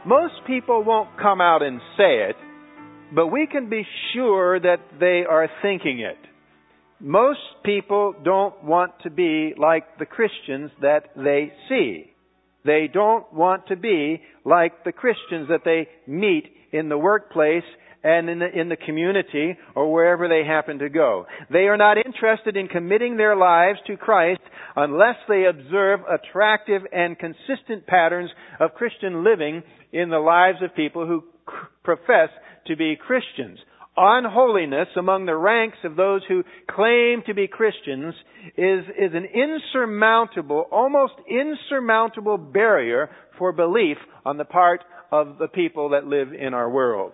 Most people won't come out and say it, but we can be sure that they are thinking it. Most people don't want to be like the Christians that they see. They don't want to be like the Christians that they meet in the workplace and in the community or wherever they happen to go. They are not interested in committing their lives to Christ unless they observe attractive and consistent patterns of Christian living in the lives of people who profess to be Christians. Unholiness among the ranks of those who claim to be Christians is an insurmountable, almost insurmountable barrier for belief on the part of the people that live in our world.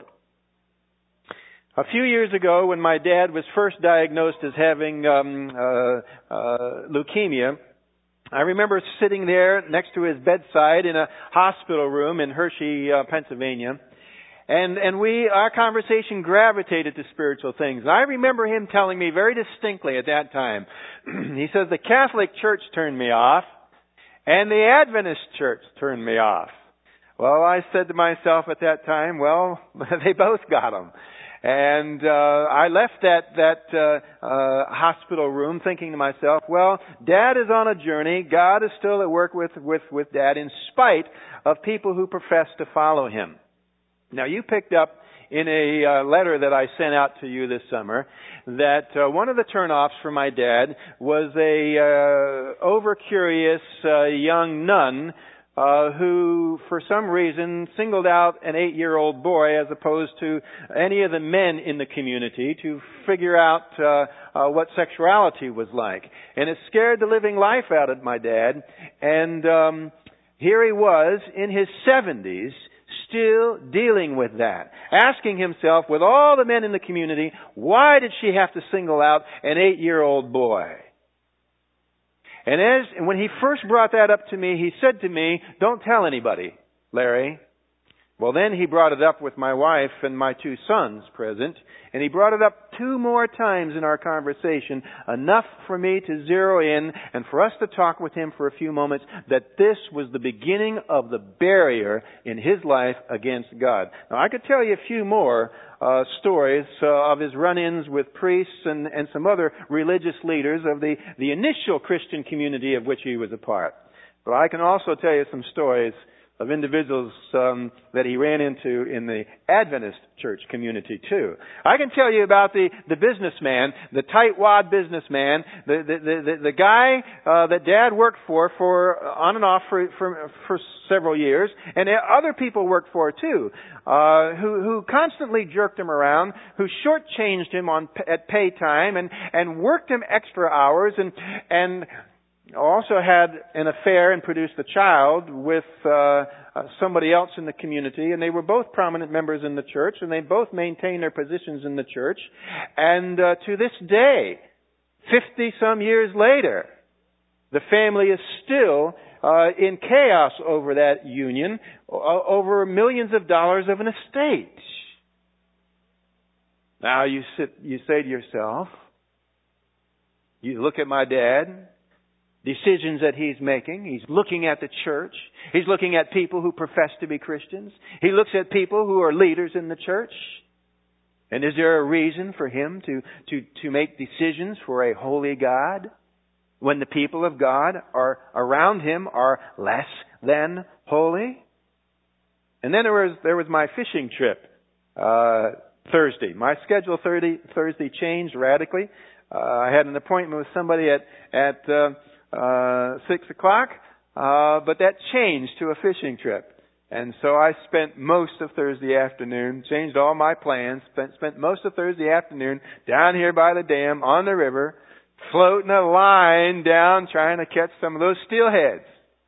A few years ago, when my dad was first diagnosed as having leukemia, I remember sitting there next to his bedside in a hospital room in Hershey, Pennsylvania. And our conversation gravitated to spiritual things. I remember him telling me very distinctly at that time, he says, the Catholic Church turned me off, and the Adventist Church turned me off. Well, I said to myself at that time, well, they both got them. And I left that hospital room thinking to myself, well, Dad is on a journey. God is still at work with Dad in spite of people who profess to follow him. Now, you picked up in a letter that I sent out to you this summer that one of the turnoffs for my dad was a over-curious young nun who, for some reason, singled out an 8-year-old boy as opposed to any of the men in the community to figure out what sexuality was like. And it scared the living life out of my dad. And here he was in his 70s, still dealing with that, asking himself, with all the men in the community, why did she have to single out an 8-year-old boy? And when he first brought that up to me, he said to me, don't tell anybody, Larry. Well, then he brought it up with my wife and my 2 sons present, and he brought it up 2 more times in our conversation, enough for me to zero in and for us to talk with him for a few moments that this was the beginning of the barrier in his life against God. Now, I could tell you a few more stories of his run-ins with priests and some other religious leaders of the initial Christian community of which he was a part. But I can also tell you some stories of individuals that he ran into in the Adventist church community too. I can tell you about the businessman, the tightwad businessman, the guy that Dad worked for on and off for several years, and other people worked for too, who constantly jerked him around, who shortchanged him at pay time and worked him extra hours and also had an affair and produced a child with somebody else in the community, and they were both prominent members in the church, and they both maintained their positions in the church. And to this day, 50-some years later, the family is still in chaos over that union, over millions of dollars of an estate. Now you say to yourself, you look at my dad, decisions that he's making. He's looking at the church. He's looking at people who profess to be Christians. He looks at people who are leaders in the church. And is there a reason for him to make decisions for a holy God when the people of God are around him are less than holy? And then there was my fishing trip Thursday. My schedule Thursday changed radically. I had an appointment with somebody at 6 o'clock, but that changed to a fishing trip. And so I spent most of Thursday afternoon, changed all my plans, spent most of Thursday afternoon down here by the dam on the river, floating a line down trying to catch some of those steelheads.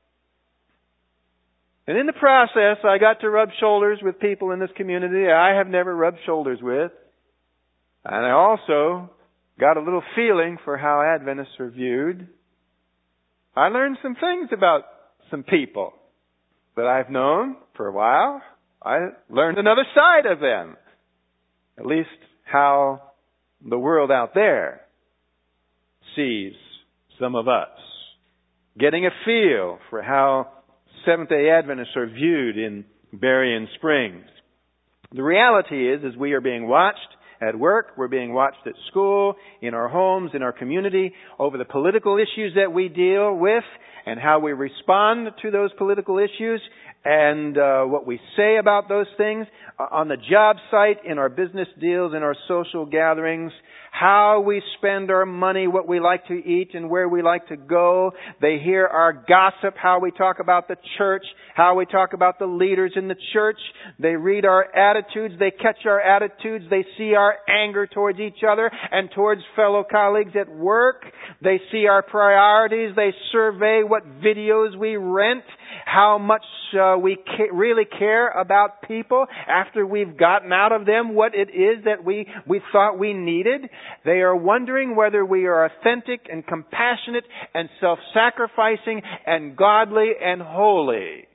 And in the process, I got to rub shoulders with people in this community I have never rubbed shoulders with. And I also got a little feeling for how Adventists are viewed. I learned some things about some people that I've known for a while. I learned another side of them. At least how the world out there sees some of us. Getting a feel for how Seventh-day Adventists are viewed in Berrien Springs. The reality is we are being watched at work, we're being watched at school, in our homes, in our community, over the political issues that we deal with and how we respond to those political issues and what we say about those things on the job site, in our business deals, in our social gatherings, how we spend our money, what we like to eat and where we like to go. They hear our gossip, how we talk about the church, how we talk about the leaders in the church. They read our attitudes, they catch our attitudes, they see our anger towards each other and towards fellow colleagues at work. They see our priorities, they survey what videos we rent, how much we really care about people after we've gotten out of them what it is that we thought we needed. They are wondering whether we are authentic and compassionate and self-sacrificing and godly and holy.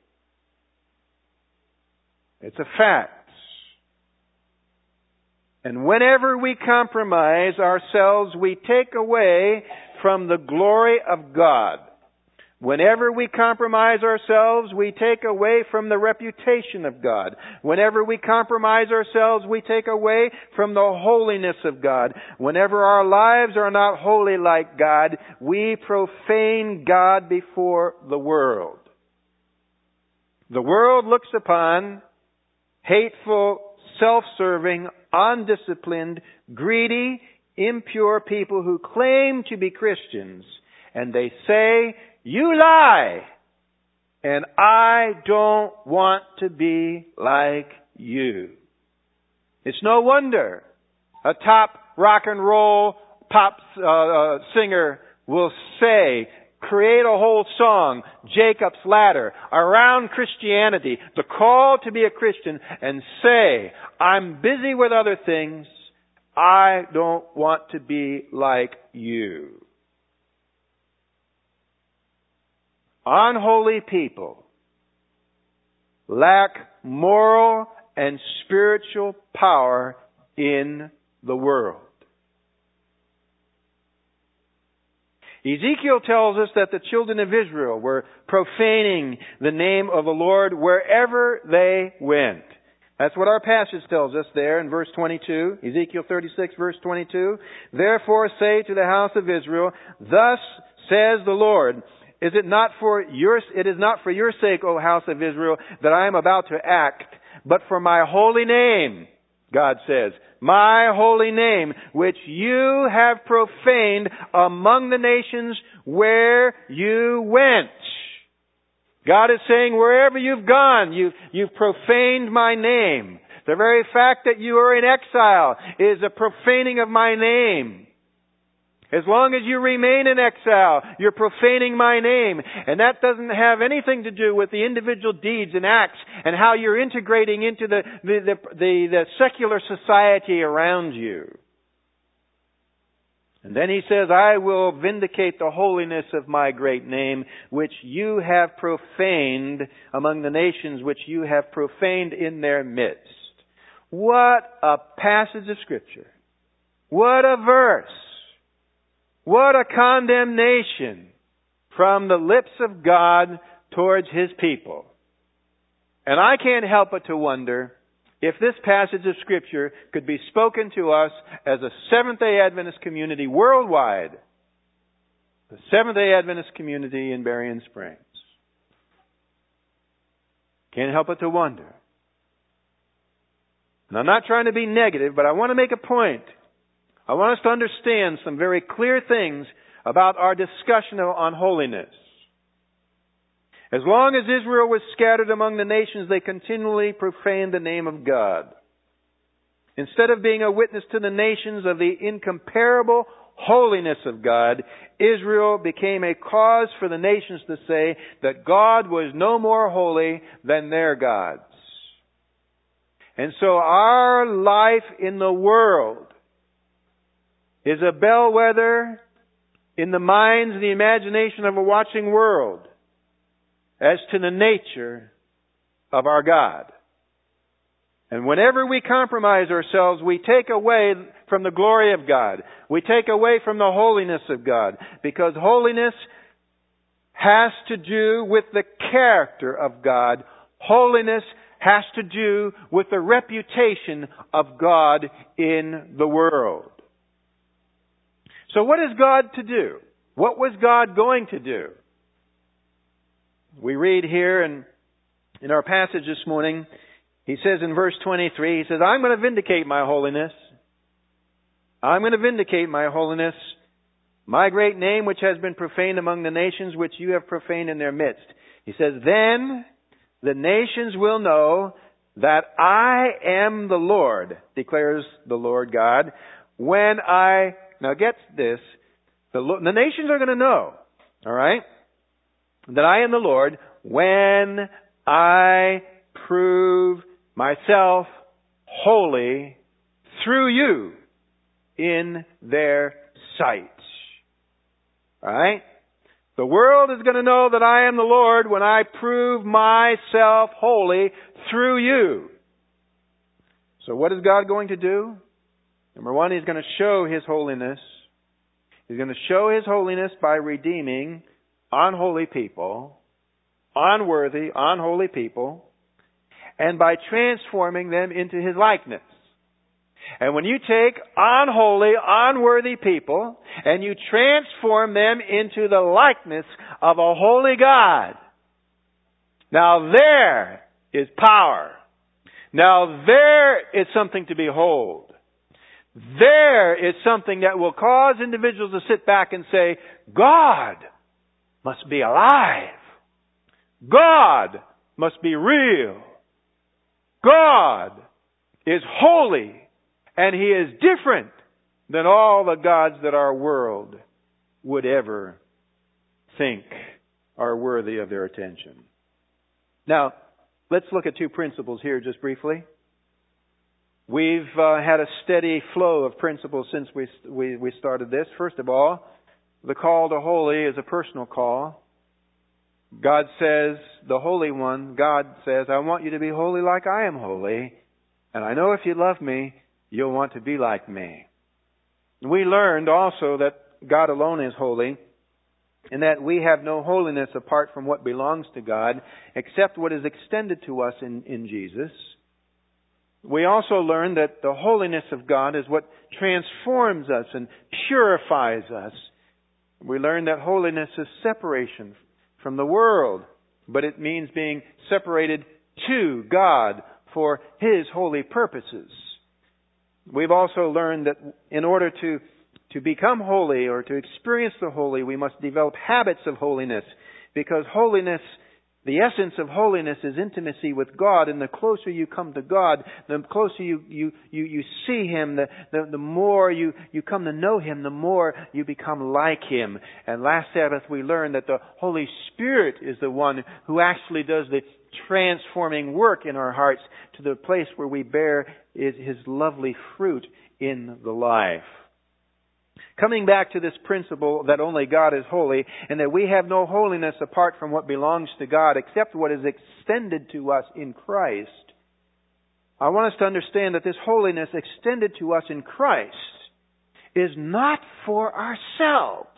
It's a fact. And whenever we compromise ourselves, we take away from the glory of God. Whenever we compromise ourselves, we take away from the reputation of God. Whenever we compromise ourselves, we take away from the holiness of God. Whenever our lives are not holy like God, we profane God before the world. The world looks upon hateful, self-serving, undisciplined, greedy, impure people who claim to be Christians, and they say, "You lie, and I don't want to be like you." It's no wonder a top rock and roll pop singer will say, create a whole song, Jacob's Ladder, around Christianity, the call to be a Christian, and say, "I'm busy with other things. I don't want to be like you." Unholy people lack moral and spiritual power in the world. Ezekiel tells us that the children of Israel were profaning the name of the Lord wherever they went. That's what our passage tells us there in verse 22, Ezekiel 36, verse 22. "Therefore say to the house of Israel, thus says the Lord, it is not for your sake, O house of Israel, that I am about to act, but for my holy name," God says, "my holy name, which you have profaned among the nations where you went." God is saying, wherever you've gone, you've profaned my name. The very fact that you are in exile is a profaning of my name. As long as you remain in exile, you're profaning my name. And that doesn't have anything to do with the individual deeds and acts and how you're integrating into the secular society around you. And then he says, "I will vindicate the holiness of my great name, which you have profaned among the nations, which you have profaned in their midst." What a passage of Scripture. What a verse. What a condemnation from the lips of God towards His people. And I can't help but to wonder if this passage of Scripture could be spoken to us as a Seventh-day Adventist community worldwide. The Seventh-day Adventist community in Berrien Springs. Can't help but to wonder. And I'm not trying to be negative, but I want to make a point. I want us to understand some very clear things about our discussion on holiness. As long as Israel was scattered among the nations, they continually profaned the name of God. Instead of being a witness to the nations of the incomparable holiness of God, Israel became a cause for the nations to say that God was no more holy than their gods. And so our life in the world is a bellwether in the minds and the imagination of a watching world as to the nature of our God. And whenever we compromise ourselves, we take away from the glory of God. We take away from the holiness of God. Because holiness has to do with the character of God. Holiness has to do with the reputation of God in the world. So what is God to do? What was God going to do? We read here in our passage this morning, He says in verse 23, He says, I'm going to vindicate my holiness. I'm going to vindicate my holiness, my great name which has been profaned among the nations, which you have profaned in their midst. He says, then the nations will know that I am the Lord, declares the Lord God, now get this, the nations are going to know, all right, that I am the Lord when I prove myself holy through you in their sight. All right? The world is going to know that I am the Lord when I prove myself holy through you. So what is God going to do? Number one, He's going to show His holiness. He's going to show His holiness by redeeming unholy people, unworthy, unholy people, and by transforming them into His likeness. And when you take unholy, unworthy people and you transform them into the likeness of a holy God, now there is power. Now there is something to behold. There is something that will cause individuals to sit back and say, God must be alive. God must be real. God is holy. And He is different than all the gods that our world would ever think are worthy of their attention. Now, let's look at two principles here just briefly. We've had a steady flow of principles since we started this. First of all, the call to holy is a personal call. God says, the Holy One, God says, I want you to be holy like I am holy. And I know if you love me, you'll want to be like me. We learned also that God alone is holy, and that we have no holiness apart from what belongs to God, except what is extended to us in Jesus. We also learned that the holiness of God is what transforms us and purifies us. We learned that holiness is separation from the world, but it means being separated to God for His holy purposes. We've also learned that in order to become holy or to experience the holy, we must develop habits of holiness. Because holiness, the essence of holiness is intimacy with God. And the closer you come to God, the closer you see Him, the more you come to know Him, the more you become like Him. And last Sabbath we learned that the Holy Spirit is the one who actually does the transforming work in our hearts to the place where we bear His lovely fruit in the life. Coming back to this principle that only God is holy and that we have no holiness apart from what belongs to God except what is extended to us in Christ, I want us to understand that this holiness extended to us in Christ is not for ourselves.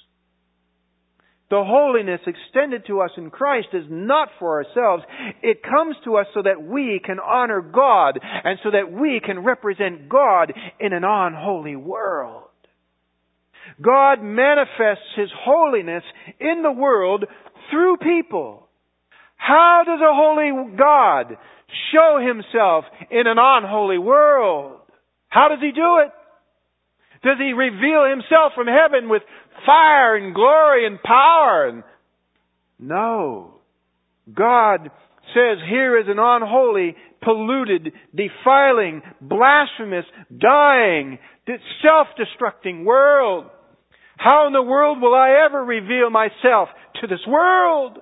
The holiness extended to us in Christ is not for ourselves. It comes to us so that we can honor God and so that we can represent God in an unholy world. God manifests His holiness in the world through people. How does a holy God show Himself in an unholy world? How does He do it? Does He reveal Himself from heaven with fire and glory and power? No. God says, here is an unholy, polluted, defiling, blasphemous, dying, self-destructing world. How in the world will I ever reveal myself to this world?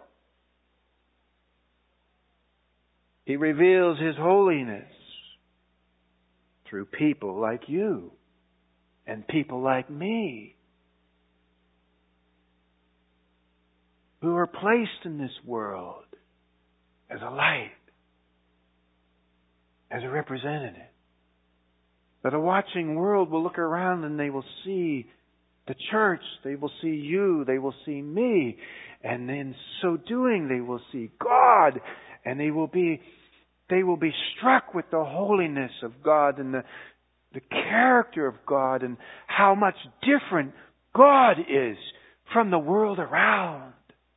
He reveals His holiness through people like you and people like me, who are placed in this world as a light, as a representative. That a watching world will look around and they will see the church, they will see you, they will see me, and in so doing they will see God, and they will be they will be struck with the holiness of God and the character of God and how much different God is from the world around.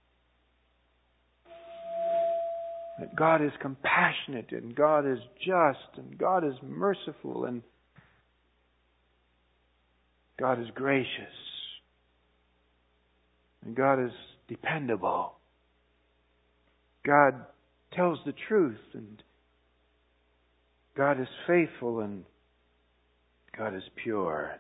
That God is compassionate and God is just and God is merciful and God is gracious and God is dependable. God tells the truth and God is faithful and God is pure.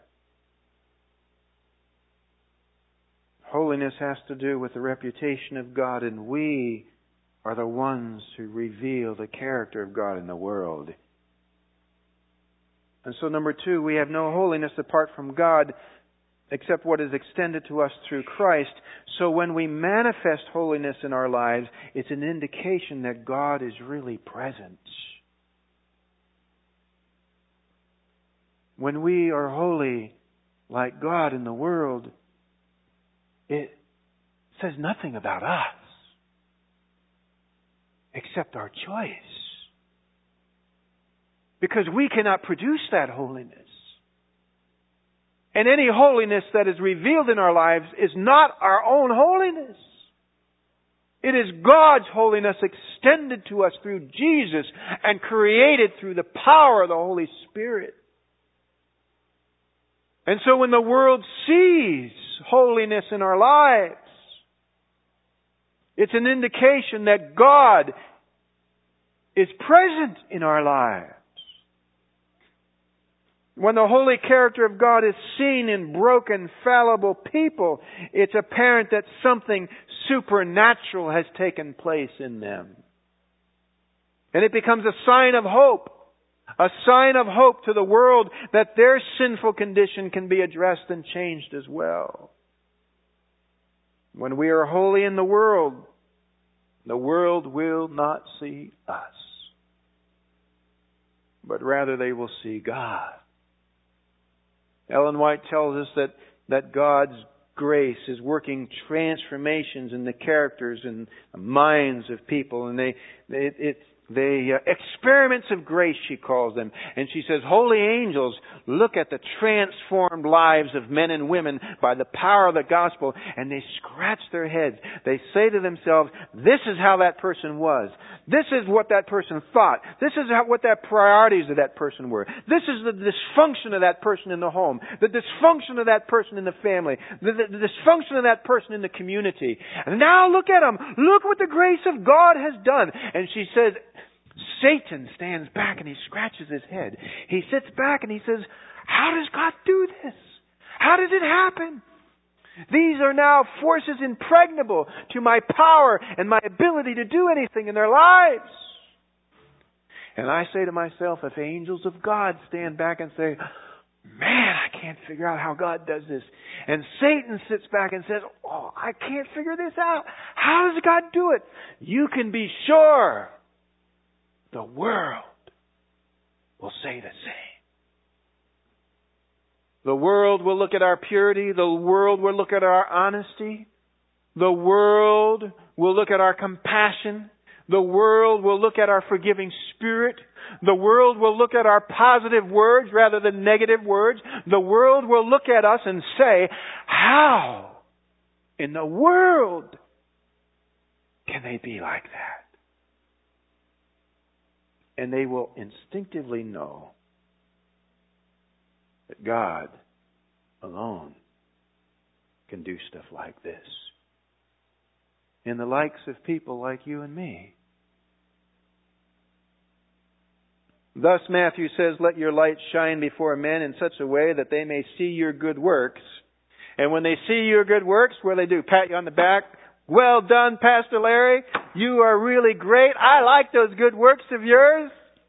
Holiness has to do with the reputation of God, and we are the ones who reveal the character of God in the world. And so, number 2, we have no holiness apart from God except what is extended to us through Christ. So when we manifest holiness in our lives, it's an indication that God is really present. When we are holy like God in the world, it says nothing about us except our choice. Because we cannot produce that holiness. And any holiness that is revealed in our lives is not our own holiness. It is God's holiness extended to us through Jesus and created through the power of the Holy Spirit. And so when the world sees holiness in our lives, it's an indication that God is present in our lives. When the holy character of God is seen in broken, fallible people, it's apparent that something supernatural has taken place in them. And it becomes a sign of hope. A sign of hope to the world that their sinful condition can be addressed and changed as well. When we are holy in the world will not see us. But rather they will see God. Ellen White tells us that God's grace is working transformations in the characters and minds of people. And experiments of grace, she calls them. And she says, holy angels look at the transformed lives of men and women by the power of the gospel, and they scratch their heads. They say to themselves, this is how that person was. This is what that person thought. This is what the priorities of that person were. This is the dysfunction of that person in the home. The dysfunction of that person in the family. The dysfunction of that person in the community. And now look at them. Look what the grace of God has done. And she says, Satan stands back and he scratches his head. He sits back and he says, how does God do this? How does it happen? These are now forces impregnable to my power and my ability to do anything in their lives. And I say to myself, if angels of God stand back and say, man, I can't figure out how God does this. And Satan sits back and says, oh, I can't figure this out. How does God do it? You can be sure the world will say the same. The world will look at our purity. The world will look at our honesty. The world will look at our compassion. The world will look at our forgiving spirit. The world will look at our positive words rather than negative words. The world will look at us and say, how in the world can they be like that? And they will instinctively know that God alone can do stuff like this in the likes of people like you and me. Thus Matthew says, let your light shine before men in such a way that they may see your good works. And when they see your good works, what do? Pat you on the back. Well done, Pastor Larry. You are really great. I like those good works of yours.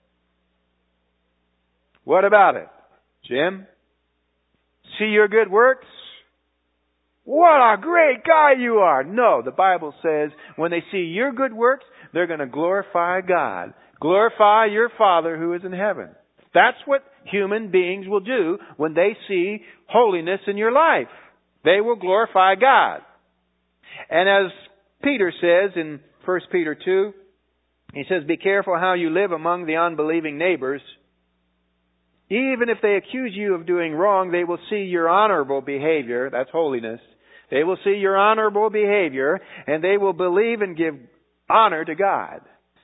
What about it, Jim? See your good works? What a great guy you are. No, the Bible says when they see your good works, they're going to glorify God. Glorify your Father who is in heaven. That's what human beings will do when they see holiness in your life. They will glorify God. And as Peter says in 1 Peter 2, He says, be careful how you live among the unbelieving neighbors. Even if they accuse you of doing wrong, they will see your honorable behavior. That's holiness. They will see your honorable behavior, and they will believe and give honor to God.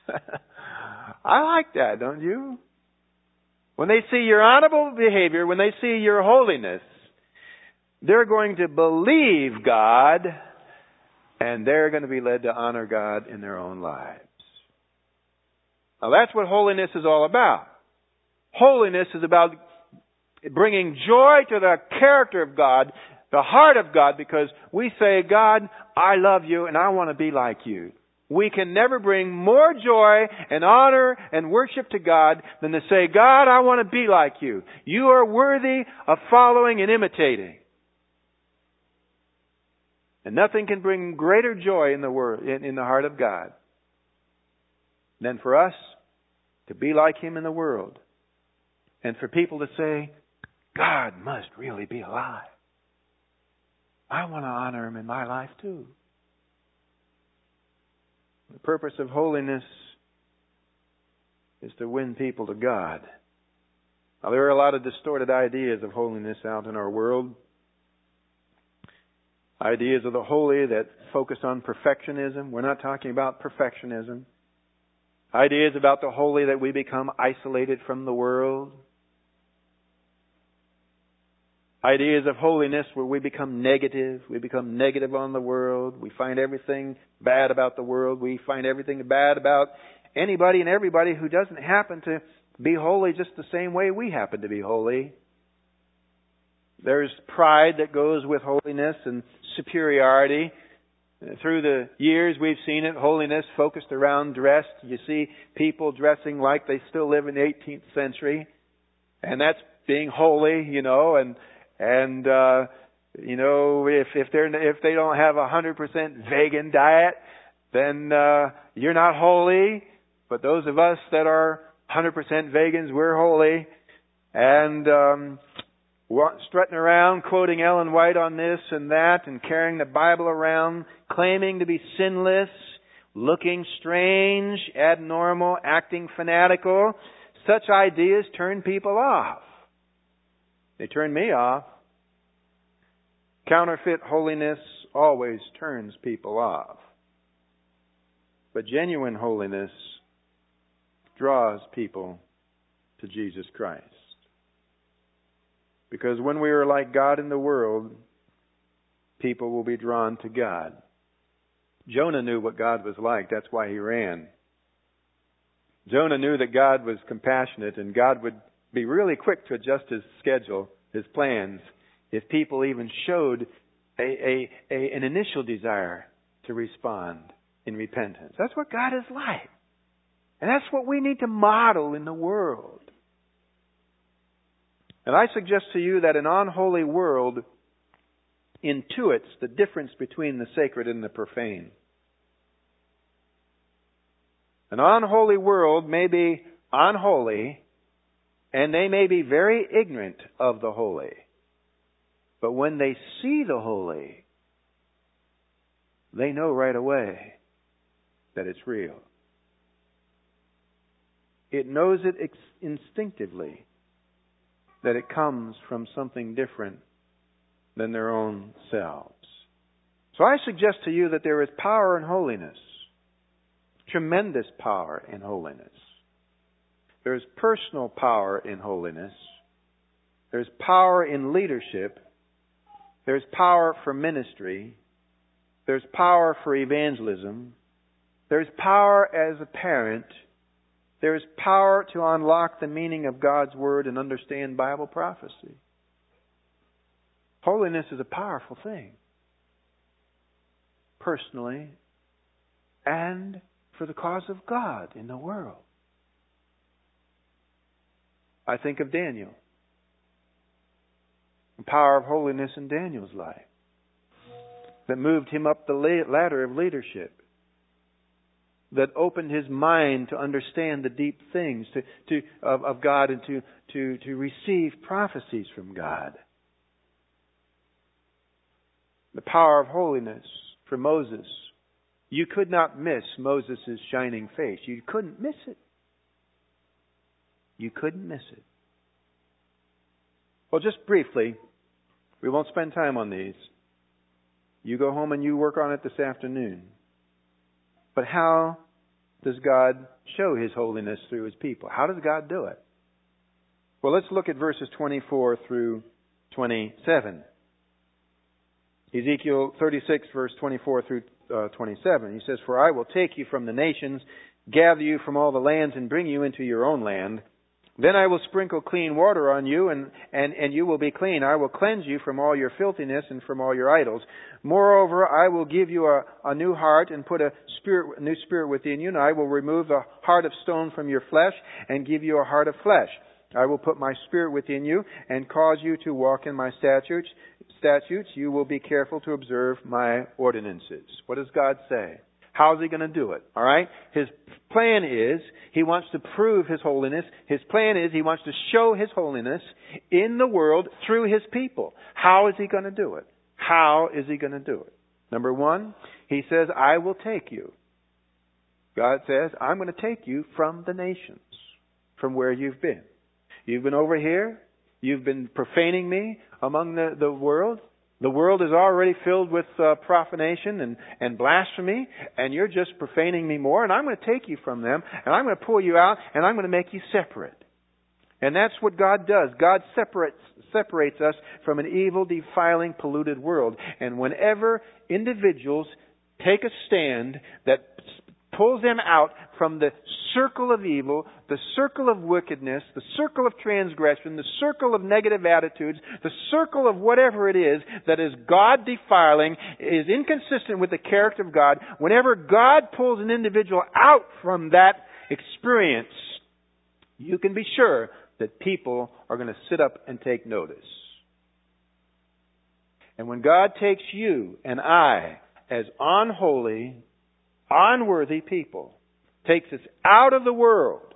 I like that, don't you? When they see your honorable behavior, when they see your holiness, they're going to believe God, and they're going to be led to honor God in their own lives. Now that's what holiness is all about. Holiness is about bringing joy to the character of God, the heart of God, because we say, God, I love you and I want to be like you. We can never bring more joy and honor and worship to God than to say, God, I want to be like you. You are worthy of following and imitating. And nothing can bring greater joy in the world, in the heart of God, than for us to be like Him in the world. And for people to say, God must really be alive. I want to honor Him in my life too. The purpose of holiness is to win people to God. Now, there are a lot of distorted ideas of holiness out in our world. Ideas of the holy that focus on perfectionism. We're not talking about perfectionism. Ideas about the holy that we become isolated from the world. Ideas of holiness where we become negative. We become negative on the world. We find everything bad about the world. We find everything bad about anybody and everybody who doesn't happen to be holy just the same way we happen to be holy. There's pride that goes with holiness and superiority. Through the years we've seen it, holiness focused around dress. You see people dressing like they still live in the 18th century. And that's being holy, you know, and you know, if they don't have 100% vegan diet, then you're not holy. But those of us that are 100% vegans, we're holy. And strutting around, quoting Ellen White on this and that, and carrying the Bible around, claiming to be sinless, looking strange, abnormal, acting fanatical. Such ideas turn people off. They turn me off. Counterfeit holiness always turns people off. But genuine holiness draws people to Jesus Christ. Because when we are like God in the world, people will be drawn to God. Jonah knew what God was like. That's why he ran. Jonah knew that God was compassionate and God would be really quick to adjust His schedule, His plans, if people even showed an initial desire to respond in repentance. That's what God is like. And that's what we need to model in the world. And I suggest to you that an unholy world intuits the difference between the sacred and the profane. An unholy world may be unholy, and they may be very ignorant of the holy. But when they see the holy, they know right away that it's real. It knows it instinctively, that it comes from something different than their own selves. So I suggest to you that there is power in holiness. Tremendous power in holiness. There's personal power in holiness. There's power in leadership. There's power for ministry. There's power for evangelism. There's power as a parent. There's power to unlock the meaning of God's Word and understand Bible prophecy. Holiness is a powerful thing. Personally and for the cause of God in the world. I think of Daniel. The power of holiness in Daniel's life that moved him up the ladder of leadership. That opened his mind to understand the deep things of God and to receive prophecies from God. The power of holiness for Moses You could not miss Moses' shining face. You couldn't miss it. You couldn't miss it. Well, just briefly, we won't spend time on these. You go home and you work on it this afternoon. But how does God show His holiness through His people? How does God do it? Well, let's look at verses 24 through 27. Ezekiel 36, verse 24 through 27. He says, "For I will take you from the nations, gather you from all the lands, and bring you into your own land. Then I will sprinkle clean water on you, and you will be clean. I will cleanse you from all your filthiness and from all your idols. Moreover, I will give you a new heart and put a new spirit within you, and I will remove the heart of stone from your flesh and give you a heart of flesh. I will put my spirit within you and cause you to walk in my statutes. You will be careful to observe my ordinances." What does God say? How is He going to do it? All right? His plan is He wants to prove His holiness. His plan is He wants to show His holiness in the world through His people. How is He going to do it? How is He going to do it? Number one, He says, "I will take you." God says, "I'm going to take you from the nations, from where you've been. You've been over here. You've been profaning me among the world. The world is already filled with profanation and blasphemy, and you're just profaning me more, and I'm going to take you from them, and I'm going to pull you out, and I'm going to make you separate." And that's what God does. God separates us from an evil, defiling, polluted world. And whenever individuals take a stand that pulls them out from the circle of evil, the circle of wickedness, the circle of transgression, the circle of negative attitudes, the circle of whatever it is that is God-defiling, is inconsistent with the character of God, whenever God pulls an individual out from that experience, you can be sure that people are going to sit up and take notice. And when God takes you and I as unholy, unworthy people, takes us out of the world,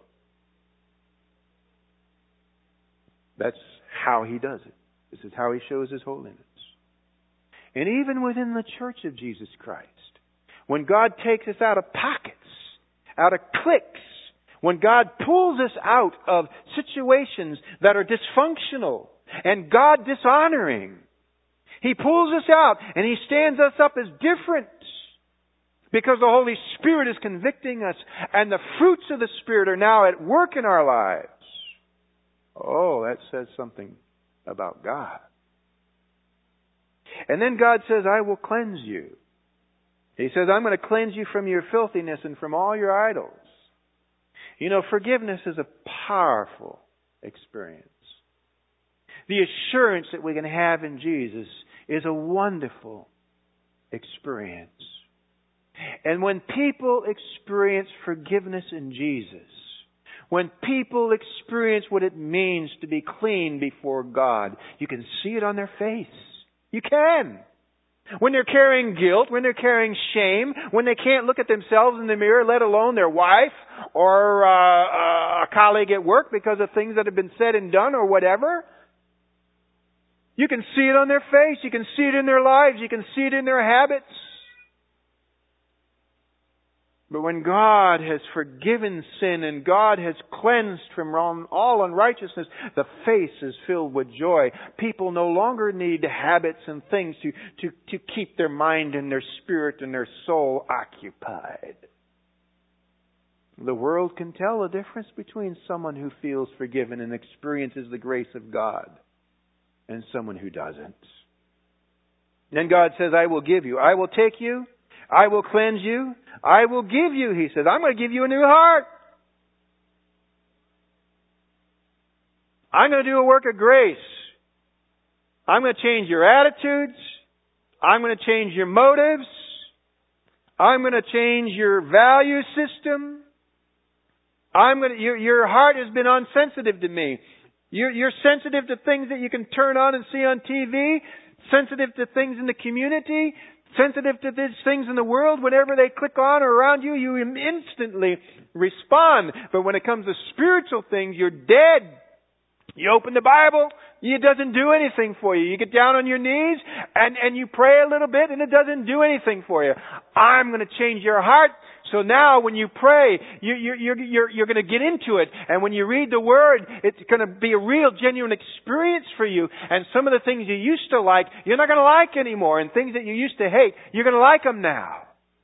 that's how He does it. This is how He shows His holiness. And even within the church of Jesus Christ, when God takes us out of pockets, out of cliques, when God pulls us out of situations that are dysfunctional and God dishonoring, He pulls us out and He stands us up as different. Because the Holy Spirit is convicting us, and the fruits of the Spirit are now at work in our lives. Oh, that says something about God. And then God says, "I will cleanse you." He says, "I'm going to cleanse you from your filthiness and from all your idols." You know, forgiveness is a powerful experience. The assurance that we can have in Jesus is a wonderful experience. And when people experience forgiveness in Jesus, when people experience what it means to be clean before God, you can see it on their face. You can. When they're carrying guilt, when they're carrying shame, when they can't look at themselves in the mirror, let alone their wife or a colleague at work because of things that have been said and done or whatever, you can see it on their face. You can see it in their lives. You can see it in their habits. But when God has forgiven sin and God has cleansed from all unrighteousness, the face is filled with joy. People no longer need habits and things to keep their mind and their spirit and their soul occupied. The world can tell the difference between someone who feels forgiven and experiences the grace of God and someone who doesn't. Then God says, "I will give you. I will take you. I will cleanse you. I will give you," He says, "I'm going to give you a new heart. I'm going to do a work of grace. I'm going to change your attitudes. I'm going to change your motives. I'm going to change your value system. Your heart has been unsensitive to me. You're sensitive to things that you can turn on and see on TV, sensitive to things in the community, sensitive to these things in the world. Whenever they click on or around you, you instantly respond. But when it comes to spiritual things, you're dead. You open the Bible, it doesn't do anything for you. You get down on your knees and you pray a little bit and it doesn't do anything for you. I'm going to change your heart. So now when you pray, you're going to get into it. And when you read the Word, it's going to be a real, genuine experience for you. And some of the things you used to like, you're not going to like anymore. And things that you used to hate, you're going to like them now.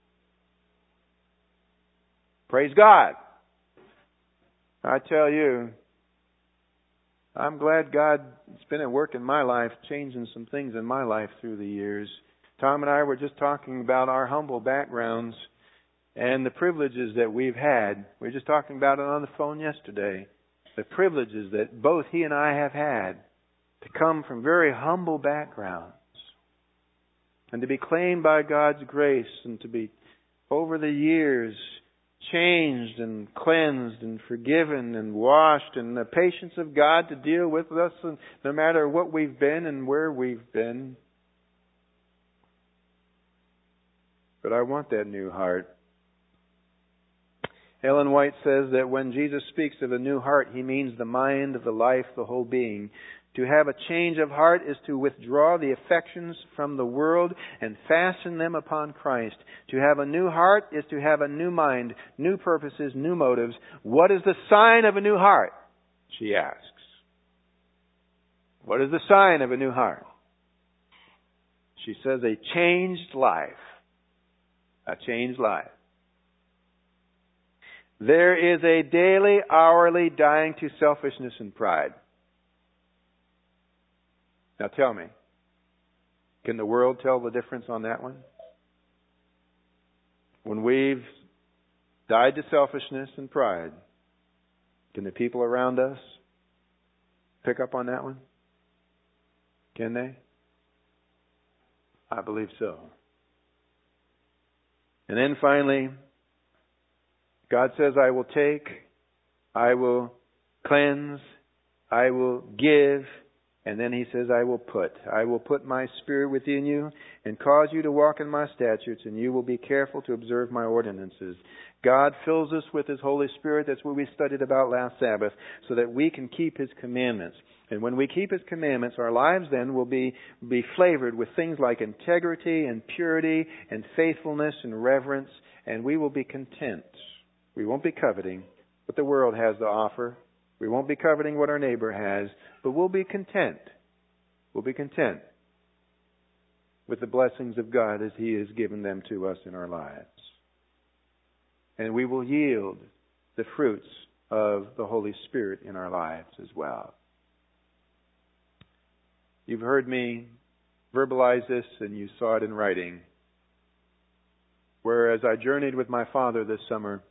Praise God. I tell you, I'm glad God's been at work in my life, changing some things in my life through the years. Tom and I were just talking about our humble backgrounds and the privileges that we've had. We were just talking about it on the phone yesterday. The privileges that both he and I have had to come from very humble backgrounds and to be claimed by God's grace and to be, over the years, changed and cleansed and forgiven and washed, and the patience of God to deal with us, and no matter what we've been and where we've been. But I want that new heart. Ellen White says that when Jesus speaks of a new heart, He means the mind, the life, the whole being. To have a change of heart is to withdraw the affections from the world and fasten them upon Christ. To have a new heart is to have a new mind, new purposes, new motives. What is the sign of a new heart? She asks. What is the sign of a new heart? She says a changed life. A changed life. There is a daily, hourly dying to selfishness and pride. Now tell me, can the world tell the difference on that one? When we've died to selfishness and pride, can the people around us pick up on that one? Can they? I believe so. And then finally, God says, I will take, I will cleanse, I will give, and then He says, I will put my Spirit within you and cause you to walk in my statutes, and you will be careful to observe my ordinances. God fills us with His Holy Spirit. That's what we studied about last Sabbath, so that we can keep His commandments. And when we keep His commandments, our lives then will be flavored with things like integrity and purity and faithfulness and reverence, and we will be content. We won't be coveting what the world has to offer. We won't be coveting what our neighbor has, but we'll be content. We'll be content with the blessings of God as He has given them to us in our lives. And we will yield the fruits of the Holy Spirit in our lives as well. You've heard me verbalize this, and you saw it in writing. Whereas I journeyed with my father this summer,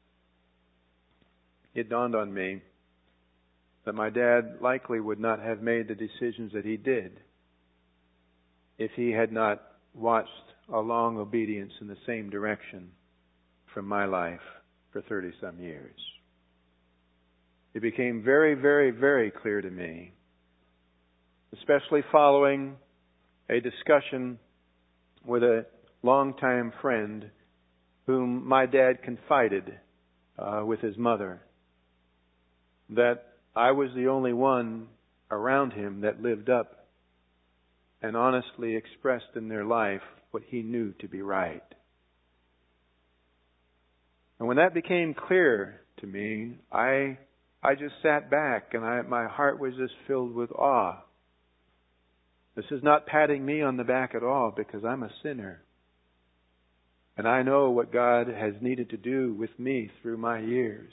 it dawned on me that my dad likely would not have made the decisions that he did if he had not watched a long obedience in the same direction from my life for 30-some years. It became very, very, very clear to me, especially following a discussion with a longtime friend whom my dad confided with his mother, that I was the only one around him that lived up and honestly expressed in their life what he knew to be right. And when that became clear to me, I just sat back and my heart was just filled with awe. This is not patting me on the back at all, because I'm a sinner. And I know what God has needed to do with me through my years.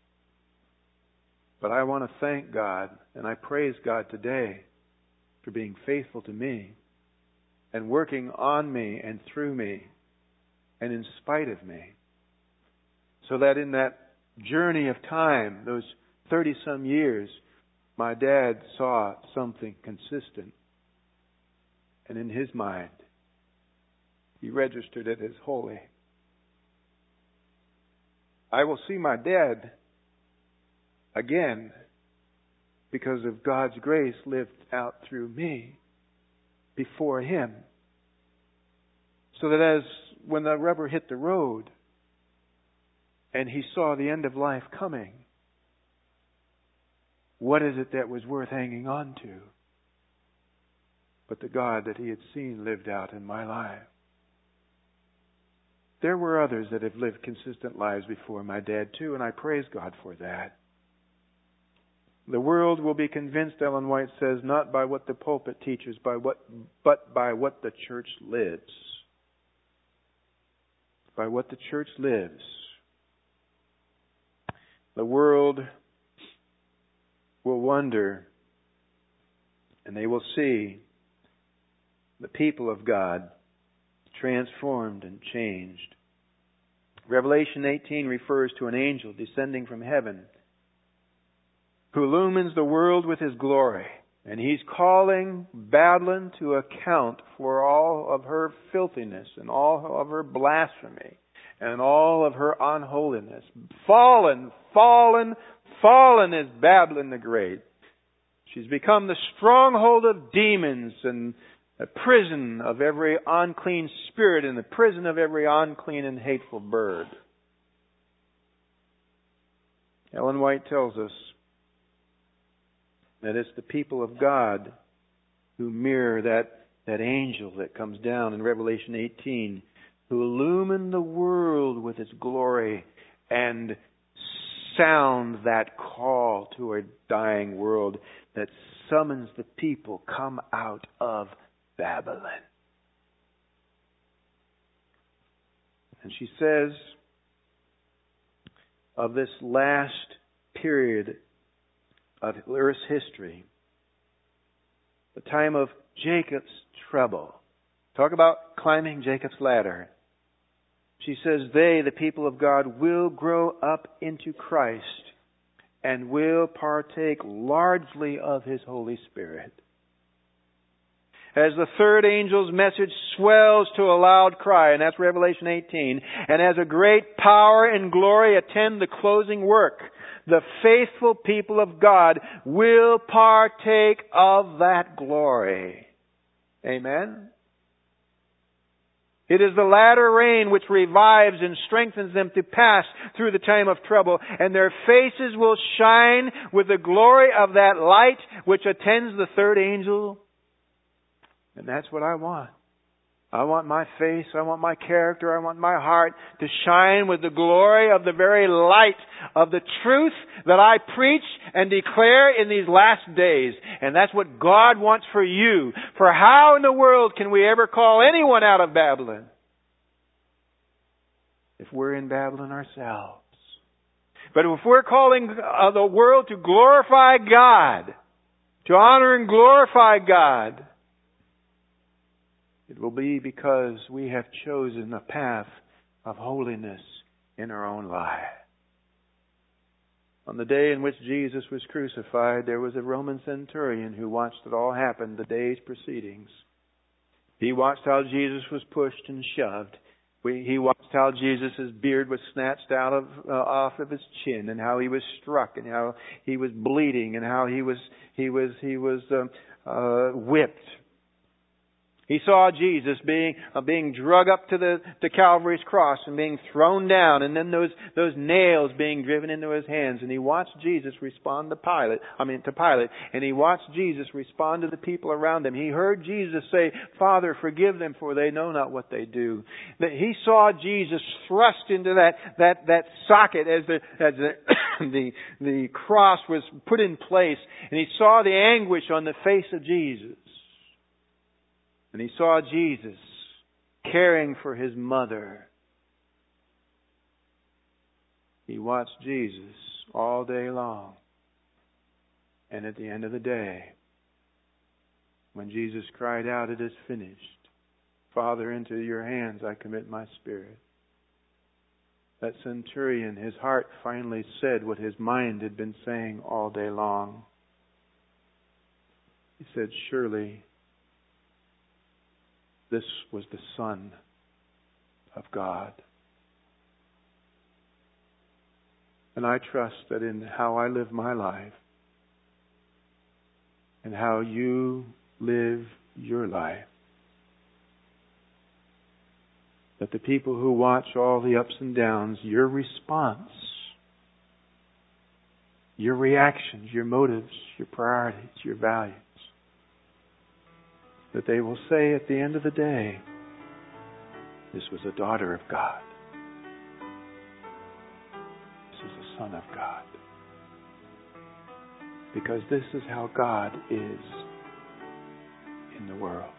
But I want to thank God, and I praise God today for being faithful to me and working on me and through me and in spite of me. So that in that journey of time, those 30-some years, my dad saw something consistent. And in his mind, he registered it as holy. I will see my dad again because of God's grace lived out through me before him. So that as when the rubber hit the road and he saw the end of life coming, What is it that was worth hanging on to but the God that he had seen lived out in my life? There were others that have lived consistent lives before my dad too, and I praise God for that. The world will be convinced, Ellen White says, not by what the pulpit teaches, but by what the church lives. By what the church lives. The world will wonder, and they will see the people of God transformed and changed. Revelation 18 refers to an angel descending from heaven who illumines the world with his glory. And he's calling Babylon to account for all of her filthiness and all of her blasphemy and all of her unholiness. Fallen, fallen, fallen is Babylon the Great. She's become the stronghold of demons and a prison of every unclean spirit and the prison of every unclean and hateful bird. Ellen White tells us that it's the people of God who mirror that angel that comes down in Revelation 18, who illumine the world with its glory and sound that call to a dying world that summons the people, come out of Babylon. And she says of this last period of Earth's history, the time of Jacob's trouble. Talk about climbing Jacob's ladder. She says they, the people of God, will grow up into Christ and will partake largely of His Holy Spirit. As the third angel's message swells to a loud cry, and that's Revelation 18, and as a great power and glory attend the closing work, the faithful people of God will partake of that glory. Amen? It is the latter rain which revives and strengthens them to pass through the time of trouble, and their faces will shine with the glory of that light which attends the third angel. And that's what I want. I want my face, I want my character, I want my heart to shine with the glory of the very light of the truth that I preach and declare in these last days. And that's what God wants for you. For how in the world can we ever call anyone out of Babylon if we're in Babylon ourselves? But if we're calling the world to glorify God, to honor and glorify God, it will be because we have chosen a path of holiness in our own life. On the day in which Jesus was crucified, there was a Roman centurion who watched it all happen the day's proceedings. He watched how Jesus was pushed and shoved. He watched how Jesus' beard was snatched out off of his chin, and how he was struck, and how he was bleeding, and how he was whipped. He saw Jesus being drug up to Calvary's cross and being thrown down, and then those nails being driven into his hands. And he watched Jesus respond to Pilate, and he watched Jesus respond to the people around him. He heard Jesus say, "Father, forgive them, for they know not what they do." That he saw Jesus thrust into that socket as the cross was put in place, and he saw the anguish on the face of Jesus. And he saw Jesus caring for his mother. He watched Jesus all day long. And at the end of the day, when Jesus cried out, "It is finished. Father, into your hands I commit my spirit," that centurion, his heart finally said what his mind had been saying all day long. He said, "Surely this was the Son of God." And I trust that in how I live my life and how you live your life, that the people who watch all the ups and downs, your response your reactions, your motives, your priorities, your values. That they will say at the end of the day, this was a daughter of God. This is a son of God. Because this is how God is in the world.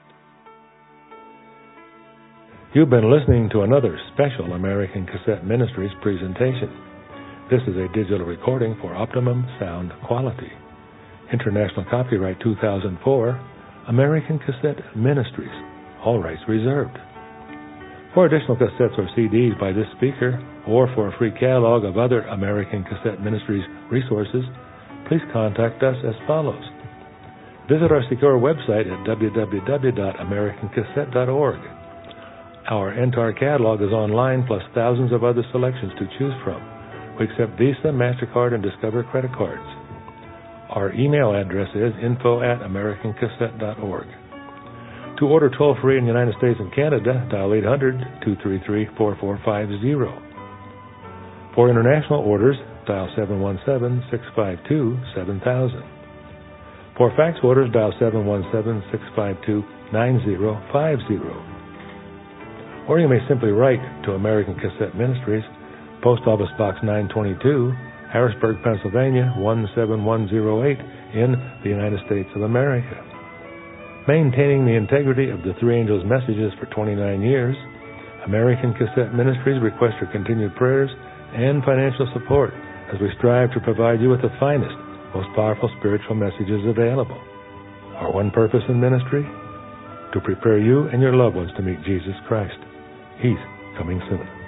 You've been listening to another special American Cassette Ministries presentation. This is a digital recording for optimum sound quality. International copyright 2004, American Cassette Ministries, all rights reserved. For additional cassettes or CDs by this speaker, or for a free catalog of other American Cassette Ministries resources, please contact us as follows. Visit our secure website at www.americancassette.org. Our entire catalog is online, plus thousands of other selections to choose from. We accept Visa, MasterCard, and Discover credit cards. Our email address is info@americancassette.org. To order toll-free in the United States and Canada, dial 800-233-4450. For international orders, dial 717-652-7000. For fax orders, dial 717-652-9050. Or you may simply write to American Cassette Ministries, Post Office Box 922, Harrisburg, Pennsylvania, 17108 in the United States of America. Maintaining the integrity of the Three Angels' messages for 29 years, American Cassette Ministries requests your continued prayers and financial support as we strive to provide you with the finest, most powerful spiritual messages available. Our one purpose in ministry? To prepare you and your loved ones to meet Jesus Christ. He's coming soon.